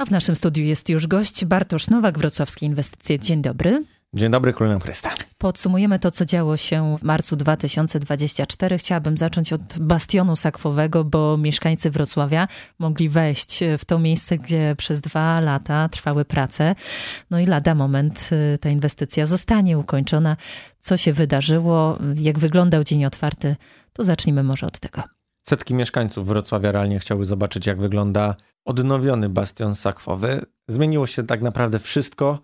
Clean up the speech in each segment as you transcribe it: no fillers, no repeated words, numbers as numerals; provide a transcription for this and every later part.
A w naszym studiu jest już gość Bartosz Nowak, Wrocławskie Inwestycje. Dzień dobry. Dzień dobry, Królem Chrysta. Podsumujemy to, co działo się w marcu 2024. Chciałabym zacząć od bastionu sakwowego, bo mieszkańcy Wrocławia mogli wejść w to miejsce, gdzie przez 2 lata trwały prace. No i lada moment ta inwestycja zostanie ukończona. Co się wydarzyło, jak wyglądał dzień otwarty, to zacznijmy może od tego. Setki mieszkańców Wrocławia realnie chciały zobaczyć, jak wygląda odnowiony bastion sakwowy. Zmieniło się tak naprawdę wszystko,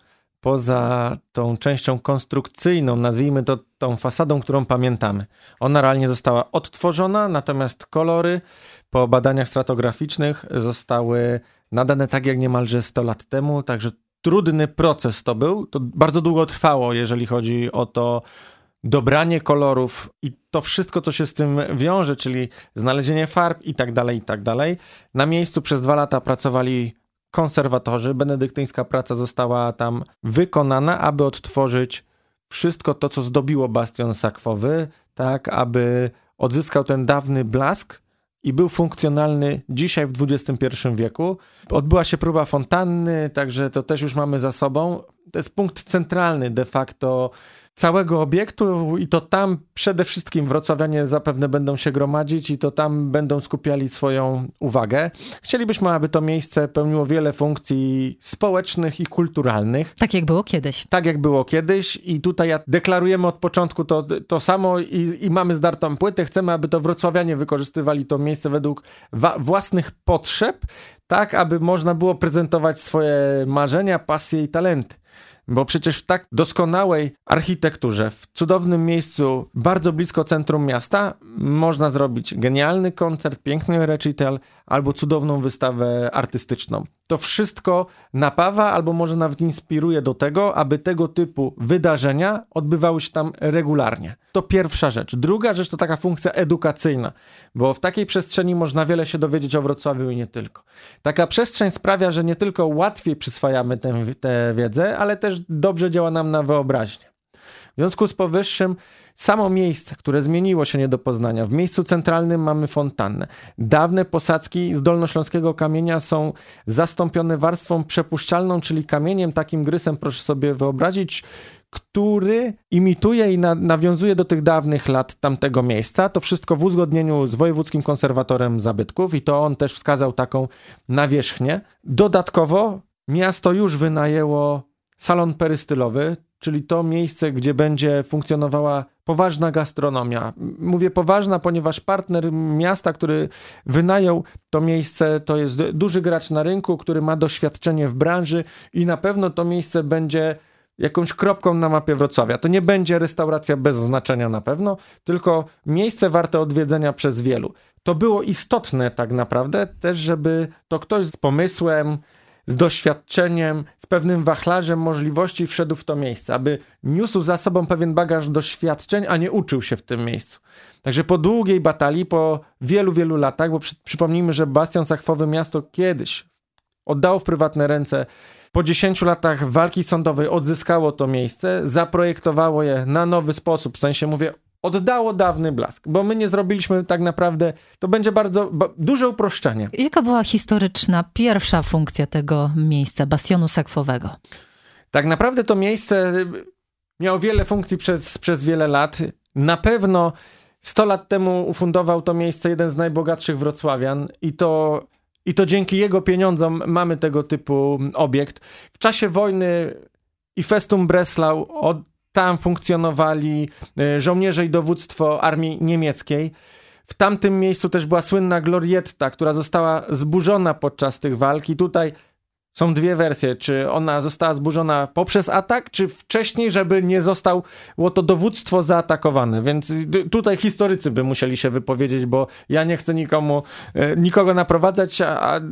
poza tą częścią konstrukcyjną, nazwijmy to tą fasadą, którą pamiętamy. Ona realnie została odtworzona, natomiast kolory po badaniach stratograficznych zostały nadane tak jak niemalże 100 lat temu, także trudny proces to był. To bardzo długo trwało, jeżeli chodzi o to dobranie kolorów i to wszystko, co się z tym wiąże, czyli znalezienie farb i tak dalej, i tak dalej. Na miejscu przez 2 lata pracowali konserwatorzy. Benedyktyńska praca została tam wykonana, aby odtworzyć wszystko to, co zdobiło bastion sakwowy, tak aby odzyskał ten dawny blask i był funkcjonalny dzisiaj w XXI wieku. Odbyła się próba fontanny, także to też już mamy za sobą. To jest punkt centralny de facto całego obiektu i to tam przede wszystkim wrocławianie zapewne będą się gromadzić i to tam będą skupiali swoją uwagę. Chcielibyśmy, aby to miejsce pełniło wiele funkcji społecznych i kulturalnych. Tak jak było kiedyś. Tak jak było kiedyś i tutaj deklarujemy od początku to samo i mamy zdartą płytę. Chcemy, aby to wrocławianie wykorzystywali to miejsce według własnych potrzeb, tak aby można było prezentować swoje marzenia, pasje i talenty. Bo przecież w tak doskonałej architekturze, w cudownym miejscu, bardzo blisko centrum miasta, można zrobić genialny koncert, piękny recital albo cudowną wystawę artystyczną. To wszystko napawa albo może nawet inspiruje do tego, aby tego typu wydarzenia odbywały się tam regularnie. To pierwsza rzecz. Druga rzecz to taka funkcja edukacyjna, bo w takiej przestrzeni można wiele się dowiedzieć o Wrocławiu i nie tylko. Taka przestrzeń sprawia, że nie tylko łatwiej przyswajamy tę wiedzę, ale też dobrze działa nam na wyobraźnię. W związku z powyższym samo miejsce, które zmieniło się nie do poznania. W miejscu centralnym mamy fontannę. Dawne posadzki z dolnośląskiego kamienia są zastąpione warstwą przepuszczalną, czyli kamieniem, takim grysem, proszę sobie wyobrazić, który imituje i nawiązuje do tych dawnych lat tamtego miejsca. To wszystko w uzgodnieniu z Wojewódzkim Konserwatorem Zabytków i to on też wskazał taką nawierzchnię. Dodatkowo miasto już wynajęło salon perystylowy, czyli to miejsce, gdzie będzie funkcjonowała poważna gastronomia. Mówię poważna, ponieważ partner miasta, który wynajął to miejsce, to jest duży gracz na rynku, który ma doświadczenie w branży i na pewno to miejsce będzie jakąś kropką na mapie Wrocławia. To nie będzie restauracja bez znaczenia na pewno, tylko miejsce warte odwiedzenia przez wielu. To było istotne tak naprawdę też, żeby to ktoś z pomysłem, z doświadczeniem, z pewnym wachlarzem możliwości wszedł w to miejsce, aby niósł za sobą pewien bagaż doświadczeń, a nie uczył się w tym miejscu. Także po długiej batalii, po wielu, wielu latach, bo przypomnijmy, że bastion sakwowy miasto kiedyś oddało w prywatne ręce, po 10 latach walki sądowej odzyskało to miejsce, zaprojektowało je na nowy sposób, w sensie mówię, oddało dawny blask, bo my nie zrobiliśmy tak naprawdę, to będzie bardzo duże uproszczenie. Jaka była historyczna pierwsza funkcja tego miejsca, bastionu sakwowego? Tak naprawdę to miejsce miało wiele funkcji przez wiele lat. Na pewno 100 lat temu ufundował to miejsce jeden z najbogatszych wrocławian i to dzięki jego pieniądzom mamy tego typu obiekt. W czasie wojny i Festum Breslau tam funkcjonowali żołnierze i dowództwo armii niemieckiej. W tamtym miejscu też była słynna glorietta, która została zburzona podczas tych walk. I tutaj są 2 wersje, czy ona została zburzona poprzez atak, czy wcześniej, żeby nie zostało to dowództwo zaatakowane. Więc tutaj historycy by musieli się wypowiedzieć, bo ja nie chcę nikogo naprowadzać,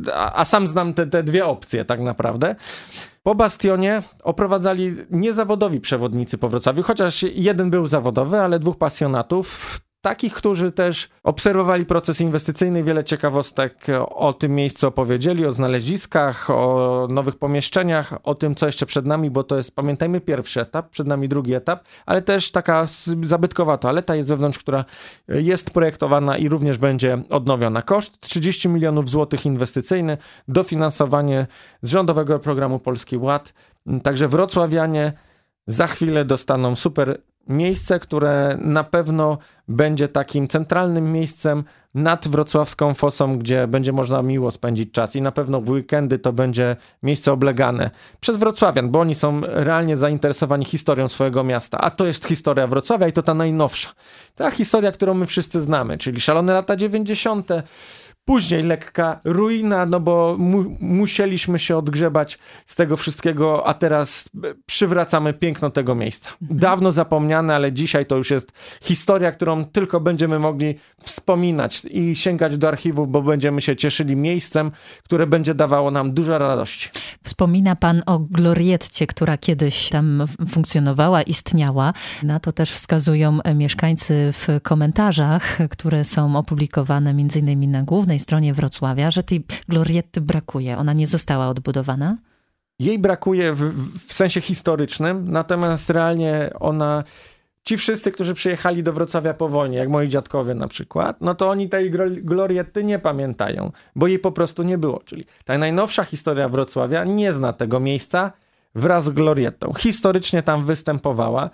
a sam znam te 2 opcje tak naprawdę. Po bastionie oprowadzali niezawodowi przewodnicy po Wrocławiu, chociaż jeden był zawodowy, ale 2 pasjonatów. takich, którzy też obserwowali proces inwestycyjny, wiele ciekawostek o tym miejscu opowiedzieli, o znaleziskach, o nowych pomieszczeniach, o tym, co jeszcze przed nami, bo to jest, pamiętajmy, pierwszy etap, przed nami drugi etap, ale też taka zabytkowa toaleta jest wewnątrz, która jest projektowana i również będzie odnowiona. Koszt 30 milionów złotych inwestycyjny, dofinansowanie z rządowego programu Polski Ład. Także wrocławianie za chwilę dostaną super miejsce, które na pewno będzie takim centralnym miejscem nad wrocławską fosą, gdzie będzie można miło spędzić czas i na pewno w weekendy to będzie miejsce oblegane przez wrocławian, bo oni są realnie zainteresowani historią swojego miasta, a to jest historia Wrocławia i to ta najnowsza. Ta historia, którą my wszyscy znamy, czyli szalone lata 90., później lekka ruina, no bo musieliśmy się odgrzebać z tego wszystkiego, a teraz przywracamy piękno tego miejsca. Dawno zapomniane, ale dzisiaj to już jest historia, którą tylko będziemy mogli wspominać i sięgać do archiwów, bo będziemy się cieszyli miejscem, które będzie dawało nam dużo radości. Wspomina pan o glorietcie, która kiedyś tam funkcjonowała, istniała. Na to też wskazują mieszkańcy w komentarzach, które są opublikowane m.in. na głównej stronie Wrocławia, że tej glorietty brakuje. Ona nie została odbudowana? Jej brakuje w sensie historycznym, natomiast realnie ona... Ci wszyscy, którzy przyjechali do Wrocławia po wojnie, jak moi dziadkowie na przykład, no to oni tej glorietty nie pamiętają, bo jej po prostu nie było. Czyli ta najnowsza historia Wrocławia nie zna tego miejsca wraz z gloriettą. Historycznie tam występowała.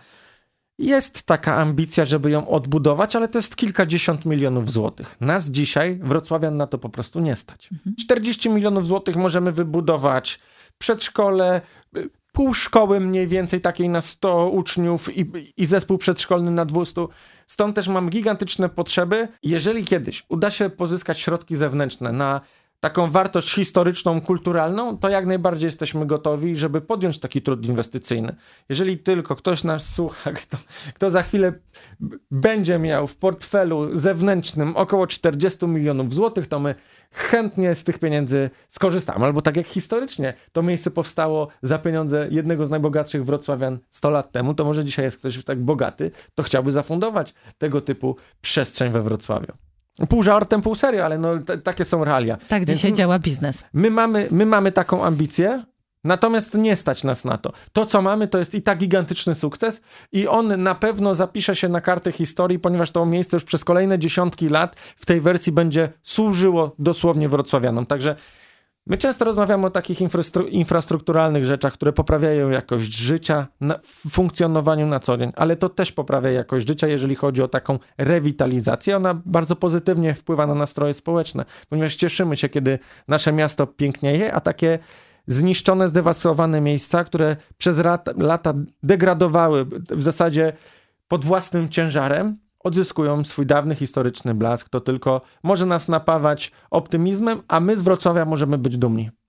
Jest taka ambicja, żeby ją odbudować, ale to jest kilkadziesiąt milionów złotych. Nas dzisiaj, wrocławian, na to po prostu nie stać. 40 milionów złotych możemy wybudować przedszkole, pół szkoły mniej więcej, takiej na 100 uczniów i zespół przedszkolny na 200. Stąd też mam gigantyczne potrzeby. Jeżeli kiedyś uda się pozyskać środki zewnętrzne na taką wartość historyczną, kulturalną, to jak najbardziej jesteśmy gotowi, żeby podjąć taki trud inwestycyjny. Jeżeli tylko ktoś nas słucha, kto za chwilę będzie miał w portfelu zewnętrznym około 40 milionów złotych, to my chętnie z tych pieniędzy skorzystamy. Albo tak jak historycznie to miejsce powstało za pieniądze jednego z najbogatszych wrocławian 100 lat temu, to może dzisiaj jest ktoś tak bogaty, to chciałby zafundować tego typu przestrzeń we Wrocławiu. Pół żartem, pół serio, ale no takie są realia. Tak dzisiaj działa biznes. My mamy taką ambicję, natomiast nie stać nas na to. To, co mamy, to jest i tak gigantyczny sukces i on na pewno zapisze się na karty historii, ponieważ to miejsce już przez kolejne dziesiątki lat w tej wersji będzie służyło dosłownie wrocławianom. Także my często rozmawiamy o takich infrastrukturalnych rzeczach, które poprawiają jakość życia, w funkcjonowaniu na co dzień, ale to też poprawia jakość życia, jeżeli chodzi o taką rewitalizację. Ona bardzo pozytywnie wpływa na nastroje społeczne, ponieważ cieszymy się, kiedy nasze miasto pięknieje, a takie zniszczone, zdewastowane miejsca, które przez lata degradowały w zasadzie pod własnym ciężarem, odzyskują swój dawny historyczny blask. To tylko może nas napawać optymizmem, a my z Wrocławia możemy być dumni.